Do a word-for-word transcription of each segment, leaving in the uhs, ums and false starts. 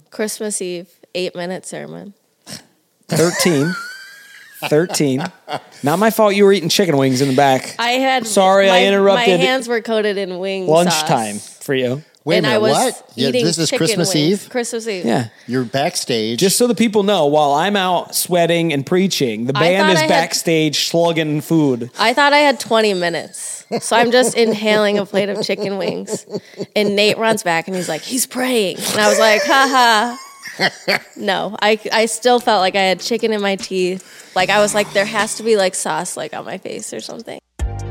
Christmas Eve, eight-minute sermon. thirteen. thirteen. Not my fault you were eating chicken wings in the back. I had... Sorry, my, I interrupted. My hands were coated in wing Lunchtime sauce. for you. Wait and a minute, I was what? Yeah, eating this is chicken Christmas wings. Eve? Christmas Eve. Yeah. You're backstage. Just so the people know, while I'm out sweating and preaching, the I band thought is I had- backstage slugging food. I thought I had twenty minutes. So I'm just inhaling a plate of chicken wings. And Nate runs back and he's like, he's praying. And I was like, ha ha. No, I, I still felt like I had chicken in my teeth. Like I was like, there has to be like sauce like on my face or something.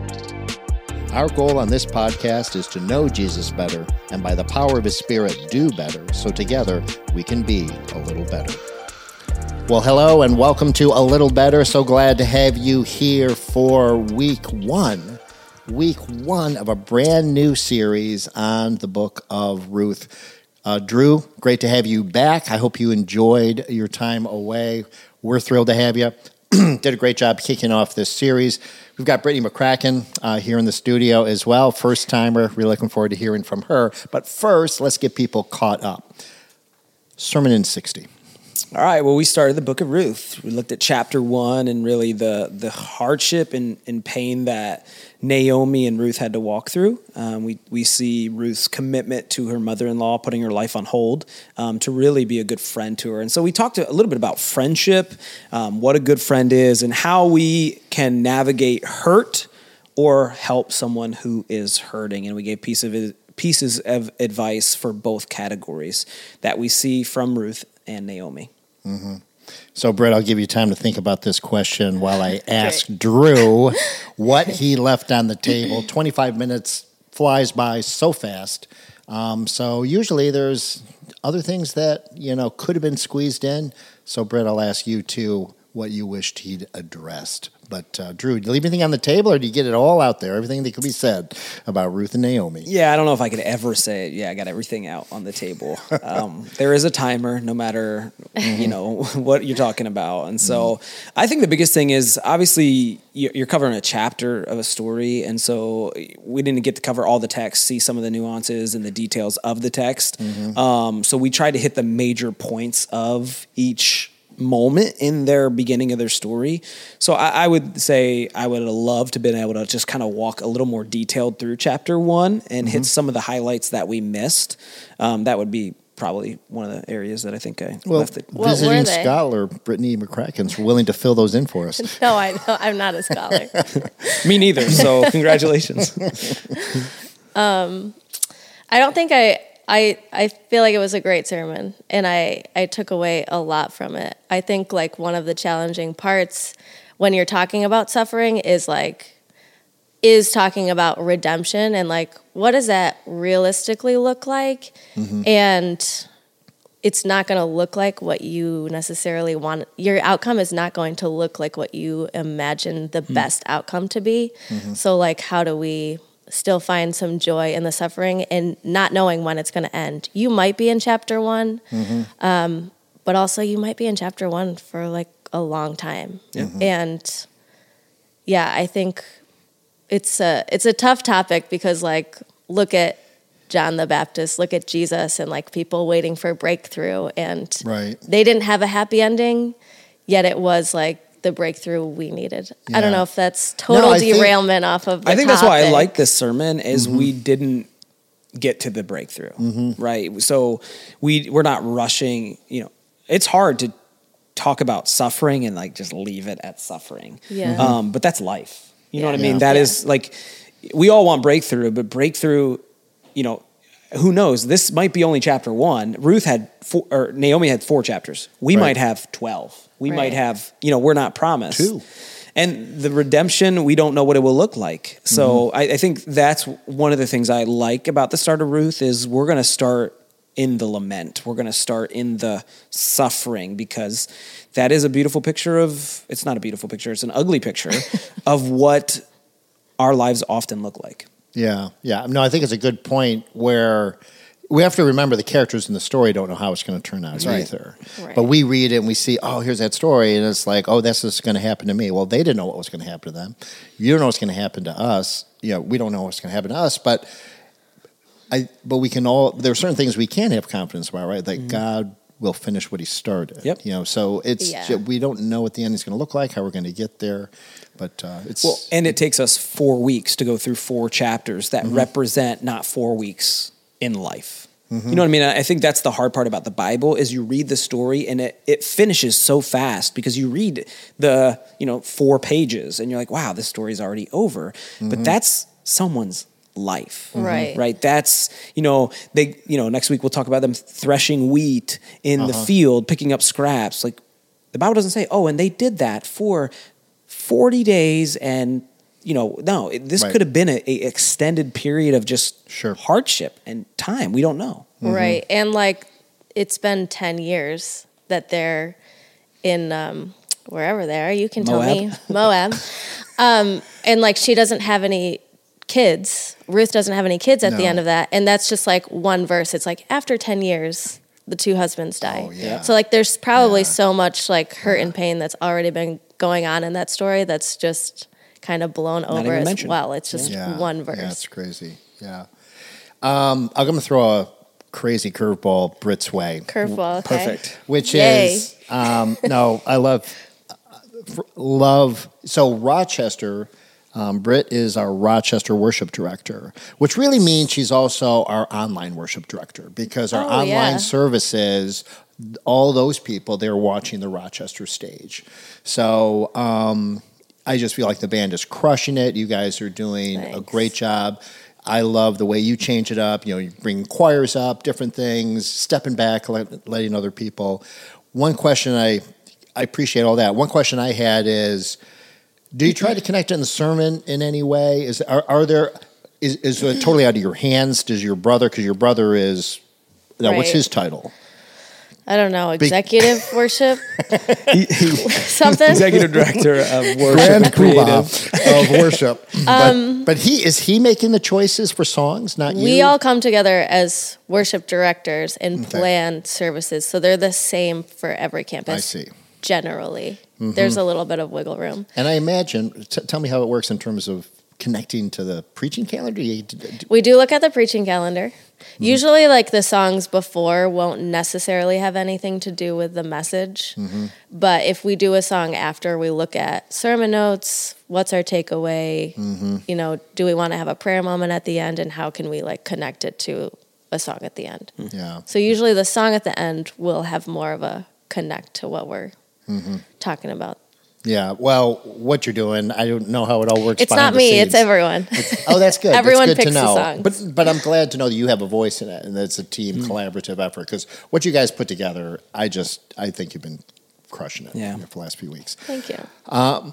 Our goal on this podcast is to know Jesus better and by the power of his Spirit do better so together we can be a little better. Well, hello and welcome to A Little Better. So glad to have you here for week one. Week one of a brand new series on the book of Ruth. Uh, Drew, great to have you back. I hope you enjoyed your time away. We're thrilled to have you. Did a great job kicking off this series. We've got Brittany McCracken uh, here in the studio as well. First timer. Really looking forward to hearing from her. But first, let's get people caught up. Sermon in sixty. All right, well, we started the book of Ruth. We looked at chapter one and really the the hardship and, and pain that Naomi and Ruth had to walk through. Um, we, we see Ruth's commitment to her mother-in-law, putting her life on hold um, to really be a good friend to her. And so we talked a little bit about friendship, um, what a good friend is, and how we can navigate hurt or help someone who is hurting. And we gave piece of it, pieces of advice for both categories that we see from Ruth and Naomi. Mm-hmm. So, Britt, I'll give you time to think about this question while I ask Drew what he left on the table. twenty-five minutes flies by so fast. Um, so usually there's other things that, you know, could have been squeezed in. So, Britt, I'll ask you, too, what you wished he'd addressed. But, uh, Drew, did you leave anything on the table, or do you get it all out there, everything that could be said about Ruth and Naomi? Yeah, I don't know if I could ever say, yeah, I got everything out on the table. Um, there is a timer, no matter, you know, what you're talking about. And so mm-hmm. I think the biggest thing is, obviously, you're covering a chapter of a story, and so we didn't get to cover all the text, see some of the nuances and the details of the text. Mm-hmm. Um, so we tried to hit the major points of each moment in their beginning of their story. So I, I would say I would have loved to have been able to just kind of walk a little more detailed through chapter one and mm-hmm. hit some of the highlights that we missed. Um, that would be probably one of the areas that I think I well, left it. What visiting scholar Brittany McCracken's willing to fill those in for us. No, I know, I'm not a scholar. Me neither, so congratulations. um, I don't think I... I, I feel like it was a great sermon, and I, I took away a lot from it. I think like one of the challenging parts when you're talking about suffering is like, is talking about redemption and like, what does that realistically look like? Mm-hmm. And it's not going to look like what you necessarily want. Your outcome is not going to look like what you imagine the mm-hmm. best outcome to be. Mm-hmm. So like, how do we still find some joy in the suffering and not knowing when it's going to end? You might be in chapter one, mm-hmm. um, but also you might be in chapter one for like a long time. Mm-hmm. And yeah, I think it's a, it's a tough topic because like, look at John the Baptist, look at Jesus and like people waiting for breakthrough, and right. they didn't have a happy ending, yet it was like the breakthrough we needed. Yeah. I don't know if that's total no, derailment think, off of the I think topic. That's why I like this sermon is mm-hmm. we didn't get to the breakthrough, mm-hmm. right? So we, we're not rushing, you know, it's hard to talk about suffering and like just leave it at suffering. Yeah. Mm-hmm. Um, but that's life. You yeah. know what I mean? Yeah. That yeah. is like, we all want breakthrough, but breakthrough, you know, who knows? This might be only chapter one. Ruth had four, or Naomi had four chapters. We right. might have twelve. We right. might have, you know, we're not promised. Two. And the redemption, we don't know what it will look like. So mm-hmm. I, I think that's one of the things I like about the start of Ruth is we're going to start in the lament. We're going to start in the suffering because that is a beautiful picture of, it's not a beautiful picture, it's an ugly picture of what our lives often look like. Yeah, yeah. No, I think it's a good point where we have to remember the characters in the story don't know how it's going to turn out right. either. Right. But we read it and we see, oh, here's that story, and it's like, oh, that's what's going to happen to me. Well, they didn't know what was going to happen to them. You don't know what's going to happen to us. You know, we don't know what's going to happen to us, but I, but we can all, there are certain things we can have confidence about, right? That mm-hmm. God will finish what he started. Yep. You know, so it's Yeah. we don't know what the ending's going to look like, how we're going to get there, but uh, it's Well, and it takes us four weeks to go through four chapters that represent not four weeks in life. You know what I mean? I think that's the hard part about the Bible is you read the story and it, it finishes so fast because you read the, you know, four pages and you're like, wow, this story's already over. But that's someone's life. Right. Right. That's, you know, they, you know, next week we'll talk about them threshing wheat in the field, picking up scraps. Like the Bible doesn't say, oh, and they did that for forty days and, you know, no, it, this Right. could have been a, a extended period of just Sure. hardship and time. We don't know. Right. And like it's been ten years that they're in um, wherever they are. You can tell Moab. me. Moab. um, and like she doesn't have any kids. Ruth doesn't have any kids at the No. end of that. And that's just like one verse. It's like after ten years, the two husbands die. Oh, yeah. So like there's probably Yeah. so much like hurt and pain that's already been going on in that story that's just kind of blown over even as mentioned. well. It's just yeah, one verse. Yeah, it's crazy. Yeah. Um, I'm going to throw a crazy curveball Brit's way. Curveball. Okay. Perfect. Which Yay. is um, no, I love uh, love. So Rochester, um, Britt is our Rochester worship director, which really means she's also our online worship director because our Oh, online yeah. services, all those people, they're watching the Rochester stage. So um, I just feel like the band is crushing it. You guys are doing a Thanks. great job. I love the way you change it up. You know, you bring choirs up, different things, stepping back, let, letting other people. One question I, I appreciate all that. One question I had is, do you try to connect it in the sermon in any way? Is are, are there is is it totally out of your hands? Does your brother? Because your brother is, now, what's Right. his title? I don't know, executive worship, something. Executive director of worship Grand and creative. poobah of worship. but, but he is he making the choices for songs, not you? We all come together as worship directors and plan services, so they're the same for every campus. I see. Generally, there's a little bit of wiggle room. And I imagine, t- tell me how it works in terms of connecting to the preaching calendar. You, d- d- We do look at the preaching calendar. Usually, like the songs before won't necessarily have anything to do with the message. But if we do a song after, we look at sermon notes. What's our takeaway? You know, do we want to have a prayer moment at the end, and how can we like connect it to a song at the end? yeah. So usually, the song at the end will have more of a connect to what we're talking about. Yeah, well, what you're doing, I don't know how it all works. It's behind not the me; scenes. it's everyone. Oh, that's good. Everyone that's good picks to the know. songs. But but I'm glad to know that you have a voice in it, and that it's a team collaborative effort. Because what you guys put together, I just I think you've been crushing it Yeah. for the last few weeks. Thank you.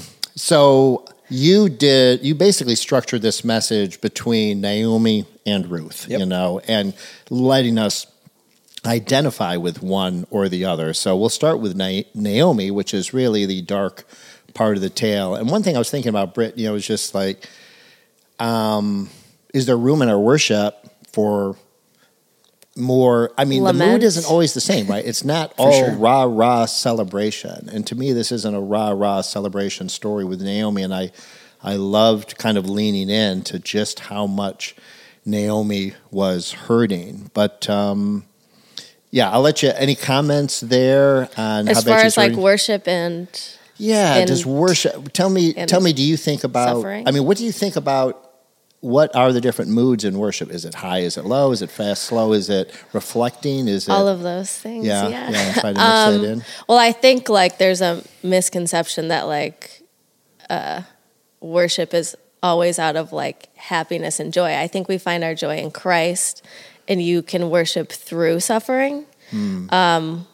So you did you basically structured this message between Naomi and Ruth, Yep. you know, and letting us identify with one or the other. So we'll start with Na- Naomi, which is really the dark part of the tale. And one thing I was thinking about, Britt, you know, is just like, um, is there room in our worship for more? I mean, the mood Lament. isn't always the same, right? It's not all sure. rah rah celebration. And to me, this isn't a rah rah celebration story with Naomi. And I, I loved kind of leaning in to just how much Naomi was hurting. But um, yeah, I'll let you. Any comments there on As how far bad as she's like hurting? worship and Yeah, in- just worship. Tell me, in tell me. Do you think about? suffering? I mean, what do you think about? What are the different moods in worship? Is it high? Is it low? Is it fast? Slow? Is it reflecting? Is it all of those things. Yeah, Yeah. yeah. Try to mix Um, that in. Well, I think like there's a misconception that like uh, worship is always out of like happiness and joy. I think we find our joy in Christ, and you can worship through suffering. Um,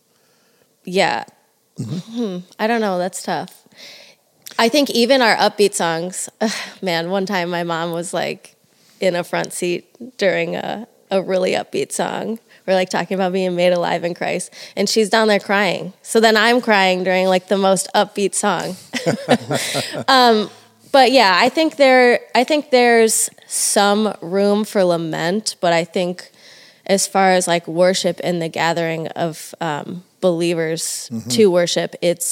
yeah. Hmm. I don't know. That's tough. I think even our upbeat songs, man, one time my mom was like in a front seat during a, a really upbeat song. We're like talking about being made alive in Christ, and she's down there crying. So then I'm crying during like the most upbeat song. um, but yeah, I think there, I think there's some room for lament, but I think as far as like worship and the gathering of um, believers to worship, it's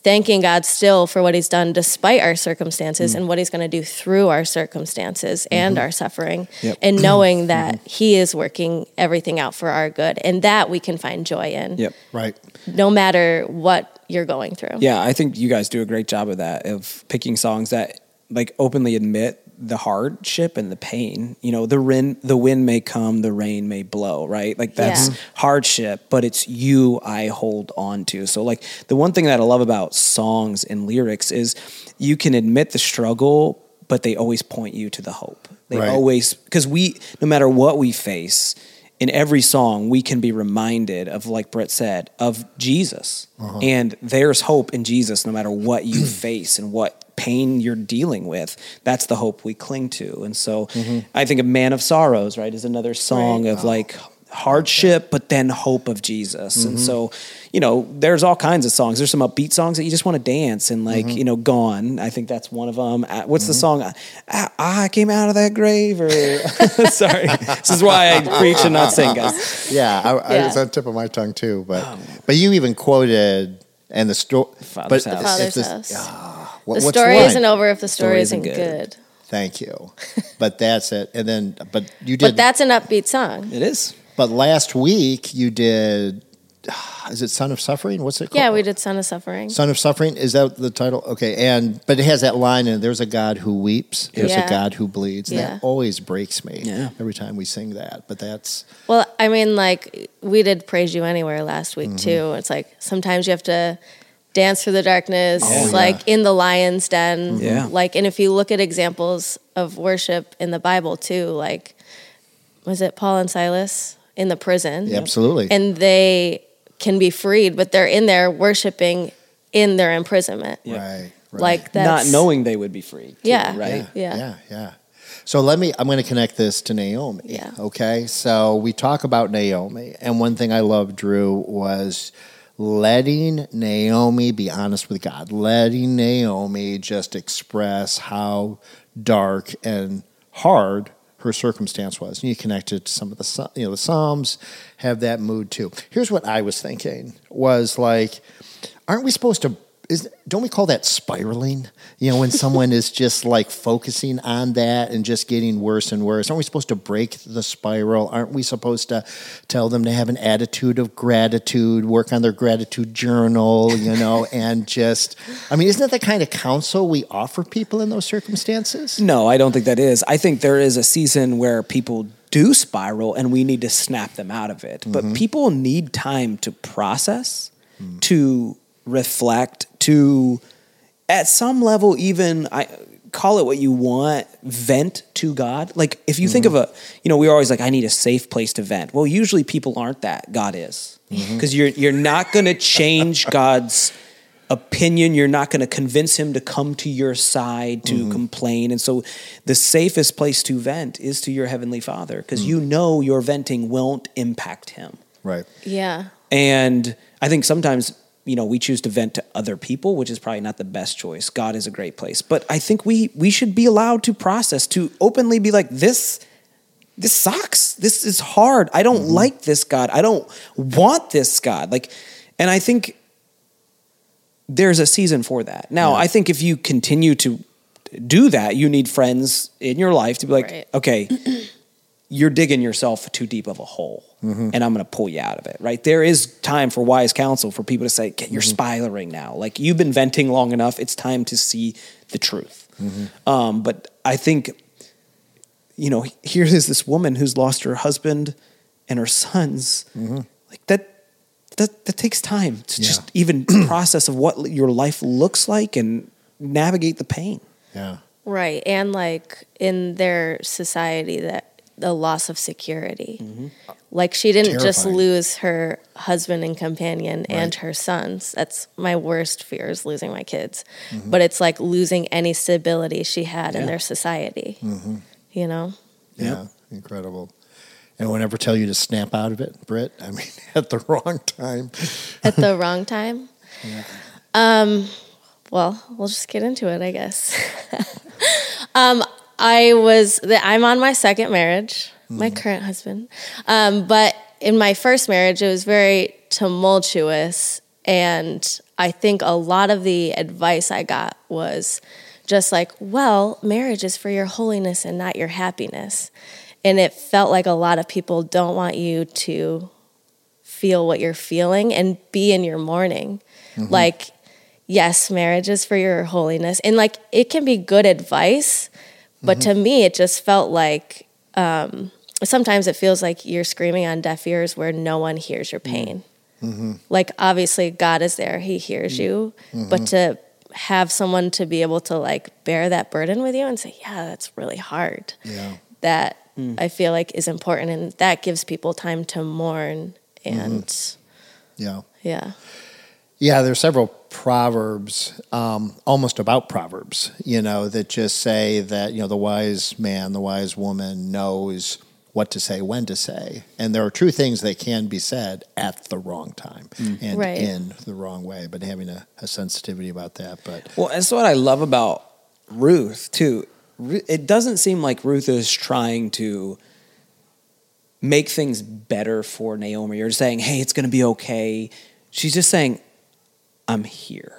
thanking God still for what he's done despite our circumstances mm. and what he's going to do through our circumstances mm-hmm. and our suffering yep. and knowing that mm-hmm. he is working everything out for our good and that we can find joy in. Yep. Right. No matter what you're going through. Yeah, I think you guys do a great job of that, of picking songs that like openly admit the hardship and the pain. You know, the wind, the wind may come, the rain may blow, right? Like that's yeah. hardship, but it's you I hold on to. So like the one thing that I love about songs and lyrics is you can admit the struggle, but they always point you to the hope. They right. always, because we, no matter what we face, in every song, we can be reminded of, like Brett said, of Jesus. Uh-huh. And there's hope in Jesus no matter what you face and what pain you're dealing with. That's the hope we cling to. And so mm-hmm. I think of Man of Sorrows, right, is another song right. of oh. like hardship, but then hope of Jesus. Mm-hmm. And so, you know, there's all kinds of songs. There's some upbeat songs that you just want to dance and like, mm-hmm. you know, Gone. I think that's one of them. What's mm-hmm. the song? I, I came out of that grave or sorry. This is why I preach and not sing, guys. Yeah. I, I yeah. was on the tip of my tongue too, but, oh. but you even quoted and the story, Father's but house. Father's this, house. Uh, what, the what's story the isn't over if the story, story isn't good. good. Thank you. But that's it. And then, but you did. But that's an upbeat song. It is. But last week you did, is it Son of Suffering? What's it called? Yeah, we did Son of Suffering. Son of Suffering, is that the title? Okay, and but it has that line in it, there's a God who weeps, there's yeah. a God who bleeds. And yeah. that always breaks me yeah. every time we sing that. But that's... Well, I mean, like, we did Praise You Anywhere last week, mm-hmm. too. It's like, sometimes you have to dance through the darkness, oh, like yeah. in the lion's den. Mm-hmm. Yeah. Like, and if you look at examples of worship in the Bible, too, like, was it Paul and Silas? In the prison. Yeah, absolutely. And they can be freed, but they're in there worshiping in their imprisonment. Yeah. Right, right. Like that's... Not knowing they would be freed. Too, yeah. Right? Yeah. Yeah. Yeah. Yeah. So let me, I'm going to connect this to Naomi. Yeah. Okay. So we talk about Naomi. And one thing I loved, Drew, was letting Naomi be honest with God. Letting Naomi just express how dark and hard her circumstance was. And you connect it to some of the, you know, the Psalms have that mood too. Here's what I was thinking was like, aren't we supposed to, is, don't we call that spiraling? You know, when someone is just like focusing on that and just getting worse and worse. Aren't we supposed to break the spiral? Aren't we supposed to tell them to have an attitude of gratitude, work on their gratitude journal, you know, and just, I mean, isn't that the kind of counsel we offer people in those circumstances? No, I don't think that is. I think there is a season where people do spiral and we need to snap them out of it. Mm-hmm. But people need time to process, mm-hmm. to reflect, to at some level even I call it what you want, vent to God. Like if you mm-hmm. think of a, you know, we're always like, I need a safe place to vent. Well, usually people aren't that. God is. Because mm-hmm. you're you're not going to change God's opinion. You're not going to convince him to come to your side to mm-hmm. complain. And so the safest place to vent is to your Heavenly Father because mm-hmm. you know your venting won't impact him. Right. Yeah. And I think sometimes, you know, we choose to vent to other people, which is probably not the best choice. God is a great place. But I think we we should be allowed to process, to openly be like, this, this sucks. This is hard. I don't mm-hmm. like this God. I don't want this God. Like, and I think there's a season for that. Now, yeah. I think if you continue to do that, you need friends in your life to be like, right. okay, you're digging yourself too deep of a hole mm-hmm. and I'm going to pull you out of it, right? There is time for wise counsel for people to say, okay, you're mm-hmm. spiraling now. Like you've been venting long enough. It's time to see the truth. Mm-hmm. Um, but I think, you know, here is this woman who's lost her husband and her sons. Mm-hmm. Like that, that, that takes time to yeah. just even process of what your life looks like and navigate the pain. Yeah. Right. And like in their society that, the loss of security. Mm-hmm. Like she didn't Terrifying. just lose her husband and companion right. and her sons. That's my worst fear is losing my kids. Mm-hmm. But it's like losing any stability she had yeah. in their society. Mm-hmm. You know? Yeah, yep. Incredible. And we'll never tell you to snap out of it, Britt. I mean, at the wrong time. At the wrong time? Yeah. Um, well, we'll just get into it, I guess. um, I was, I'm on my second marriage, my mm-hmm. current husband. Um, but in my first marriage, it was very tumultuous. And I think a lot of the advice I got was just like, well, marriage is for your holiness and not your happiness. And it felt like a lot of people don't want you to feel what you're feeling and be in your mourning. Mm-hmm. Like, yes, marriage is for your holiness. And like, it can be good advice, but mm-hmm. to me, it just felt like, um, sometimes it feels like you're screaming on deaf ears where no one hears your pain. Mm-hmm. Like, obviously, God is there. He hears you. Mm-hmm. But to have someone to be able to, like, bear that burden with you and say, yeah, that's really hard. Yeah. That mm. I feel like is important. And that gives people time to mourn. And, mm-hmm. yeah. Yeah. Yeah, there's several proverbs, um, almost about proverbs, you know, that just say that, you know, the wise man, the wise woman knows what to say, when to say. And there are true things that can be said at the wrong time mm. and right. in the wrong way, but having a, a sensitivity about that. But well, that's what I love about Ruth, too. It doesn't seem like Ruth is trying to make things better for Naomi or saying, hey, it's going to be okay. She's just saying, I'm here.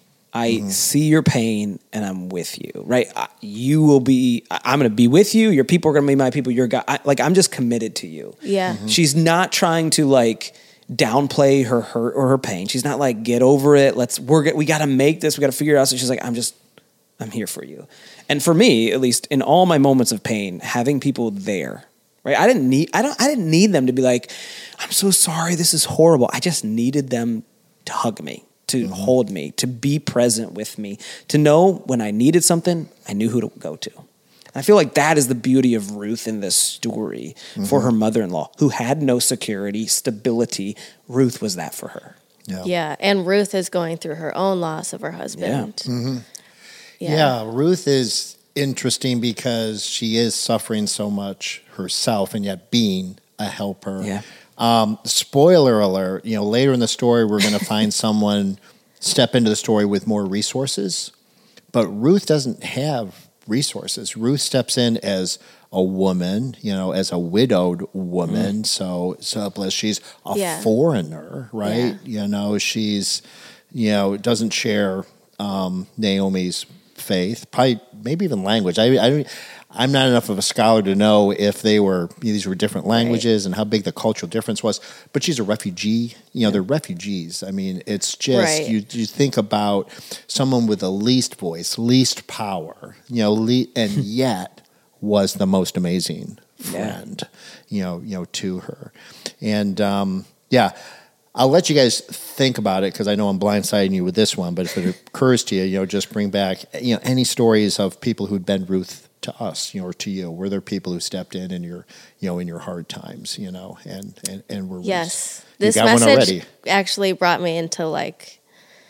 I mm-hmm. see your pain and I'm with you, right? You will be, I'm going to be with you. Your people are going to be my people. Your God, I, like, I'm just committed to you. Yeah. Mm-hmm. She's not trying to like downplay her hurt or her pain. She's not like, get over it. Let's, we're, we got to make this. We got to figure it out. So she's like, I'm just, I'm here for you. And for me, at least in all my moments of pain, having people there, right? I didn't need, I don't, I didn't need them to be like, I'm so sorry. This is horrible. I just needed them to hug me, to mm-hmm. hold me, to be present with me, to know when I needed something, I knew who to go to. And I feel like that is the beauty of Ruth in this story mm-hmm. for her mother-in-law, who had no security, stability. Ruth was that for her. Yeah. yeah. And Ruth is going through her own loss of her husband. Yeah. Mm-hmm. Yeah. yeah. Ruth is interesting because she is suffering so much herself and yet being a helper. Yeah. Um, spoiler alert, you know, later in the story, we're going to find someone step into the story with more resources, but Ruth doesn't have resources. Ruth steps in as a woman, you know, as a widowed woman. Mm. So, so bless, she's a yeah. foreigner, right? Yeah. You know, she's, you know, doesn't share, um, Naomi's faith, probably, maybe even language. I, I I'm not enough of a scholar to know if they were, you know, these were different languages right. and how big the cultural difference was. But she's a refugee. You know, yeah. they're refugees. I mean, it's just, right. you you think about someone with the least voice, least power, you know, le- and yet was the most amazing friend, yeah. you know, you know, to her. And, um, yeah, I'll let you guys think about it because I know I'm blindsiding you with this one, but if it occurs to you, you know, just bring back, you know, any stories of people who'd been Ruth to us, you know, or to you. Were there people who stepped in in your, you know, in your hard times, you know, and, and, and were yes. Ruth. This message actually brought me into like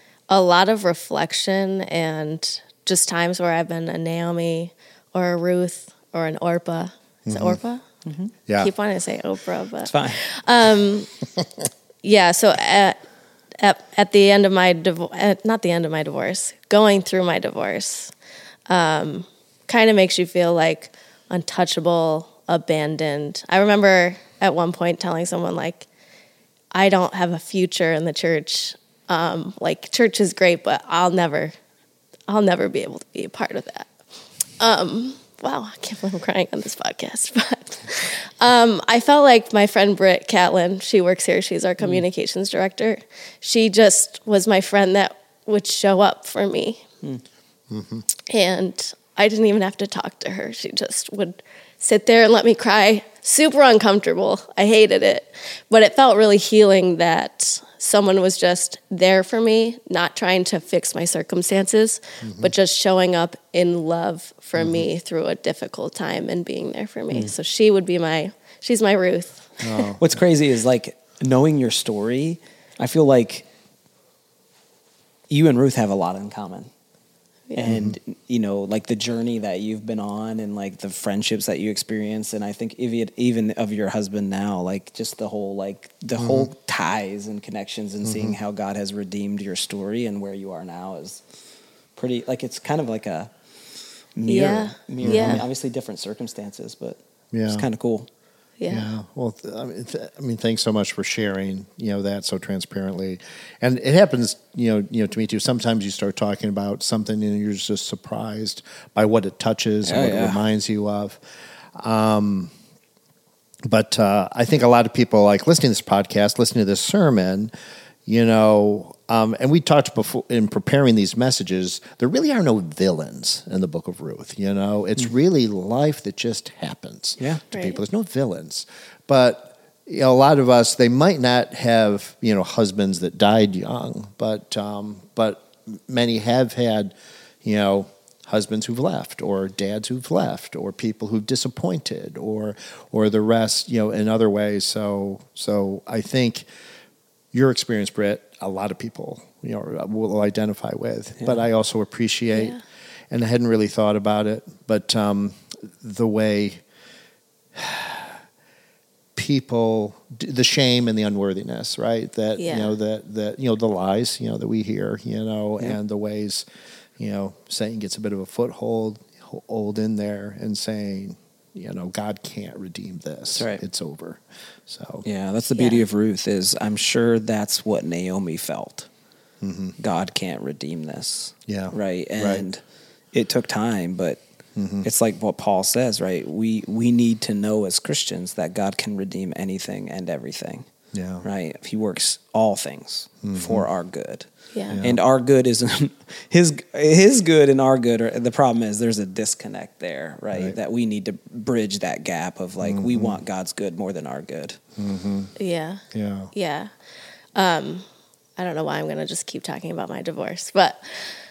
a lot of reflection and just times where I've been a Naomi or a Ruth or an Orpah. Is mm-hmm. it Orpah? Mm-hmm. Yeah. I keep wanting to say Oprah, but it's fine. Um, yeah. So at, at, at the end of my divorce, not the end of my divorce, going through my divorce, um, kind of makes you feel like untouchable, abandoned. I remember at one point telling someone like, I don't have a future in the church. Um, like church is great, but I'll never, I'll never be able to be a part of that. Um, wow, I can't believe I'm crying on this podcast. But um, I felt like my friend Britt Catlin, she works here. She's our communications mm. director. She just was my friend that would show up for me. Mm. Mm-hmm. And I didn't even have to talk to her. She just would sit there and let me cry. Super uncomfortable. I hated it. But it felt really healing that someone was just there for me, not trying to fix my circumstances, mm-hmm. but just showing up in love for mm-hmm. me through a difficult time and being there for me. Mm. So she would be my, she's my Ruth. Oh. What's crazy is like knowing your story, I feel like you and Ruth have a lot in common. Yeah. And, you know, like the journey that you've been on and like the friendships that you experience. And I think even, even of your husband now, like just the whole, like the mm-hmm. whole ties and connections and mm-hmm. seeing how God has redeemed your story and where you are now is pretty, like, it's kind of like a mirror. Yeah. mirror. Yeah. I mean, obviously different circumstances, but yeah. it's kind of cool. Yeah. Yeah. Well, th- I mean, th- I mean, thanks so much for sharing, you know, that so transparently. And it happens, you know, you know, to me too. Sometimes you start talking about something and you're just surprised by what it touches and Oh, what yeah. it reminds you of. Um, but uh, I think a lot of people like listening to this podcast, listening to this sermon, you know, um, and we talked before in preparing these messages, there really are no villains in the book of Ruth. You know, it's mm. really life that just happens yeah. to right. people. There's no villains. But you know, a lot of us, they might not have, you know, husbands that died young, but um, but many have had, you know, husbands who've left, or dads who've left, or people who've disappointed, or or the rest, you know, in other ways. So so I think your experience, Britt, a lot of people, you know, will identify with. Yeah. But I also appreciate, yeah. and I hadn't really thought about it, but um, the way people, the shame and the unworthiness, right? That yeah. you know, that that you know, the lies, you know, that we hear, you know, yeah. and the ways, you know, Satan gets a bit of a foothold, hold in there, and saying, you know, God can't redeem this. Right. It's over. So yeah, that's the beauty yeah. of Ruth, is I'm sure that's what Naomi felt. Mm-hmm. God can't redeem this. Yeah. Right. And right. it took time, but mm-hmm. it's like what Paul says, right? We we need to know as Christians that God can redeem anything and everything. Yeah. Right. He works all things mm-hmm. for our good. Yeah. yeah. And our good isn't his his good and our good are, the problem is there's a disconnect there, right? right? That we need to bridge that gap of like mm-hmm. we want God's good more than our good. Mm-hmm. Yeah. Yeah. Yeah. Um, I don't know why I'm going to just keep talking about my divorce, but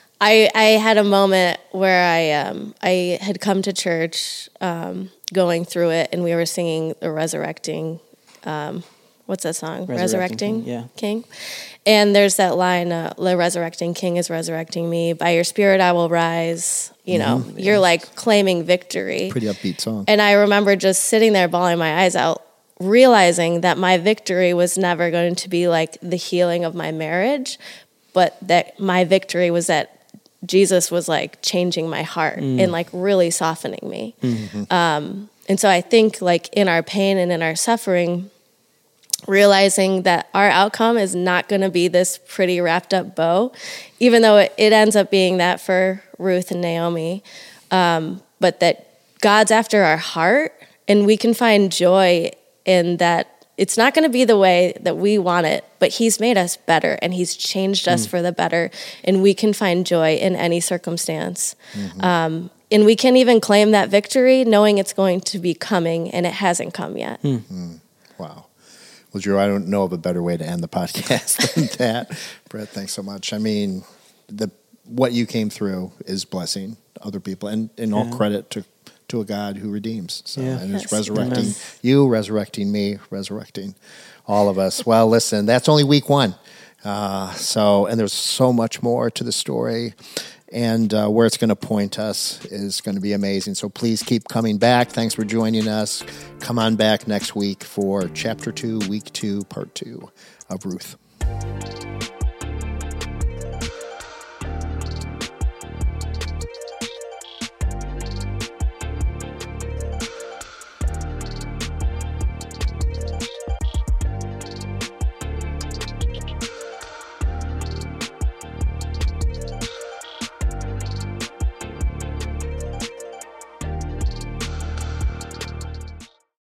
I I had a moment where I um I had come to church um, going through it, and we were singing the Resurrecting um what's that song? Resurrecting, Resurrecting King, yeah. King. And there's that line, uh, the resurrecting King is resurrecting me. By your spirit I will rise. You know, mm-hmm. you're like claiming victory. Pretty upbeat song. And I remember just sitting there bawling my eyes out, realizing that my victory was never going to be like the healing of my marriage, but that my victory was that Jesus was like changing my heart mm. and like really softening me. Mm-hmm. Um, and so I think like in our pain and in our suffering, realizing that our outcome is not going to be this pretty wrapped up bow, even though it, it ends up being that for Ruth and Naomi, um, but that God's after our heart, and we can find joy in that. It's not going to be the way that we want it, but he's made us better, and he's changed us mm. for the better, and we can find joy in any circumstance. Mm-hmm. Um, and we can even claim that victory knowing it's going to be coming, and it hasn't come yet. Mm-hmm. Wow. Well, Drew, I don't know of a better way to end the podcast than that. Brett, thanks so much. I mean, the what you came through is blessing other people, and, and all yeah. credit to, to a God who redeems. So, yeah. And is yes. resurrecting Amen. You, resurrecting me, resurrecting all of us. Well, listen, that's only week one. Uh, so, and there's so much more to the story. And uh, where it's going to point us is going to be amazing. So please keep coming back. Thanks for joining us. Come on back next week for chapter two, week two, part two of Ruth.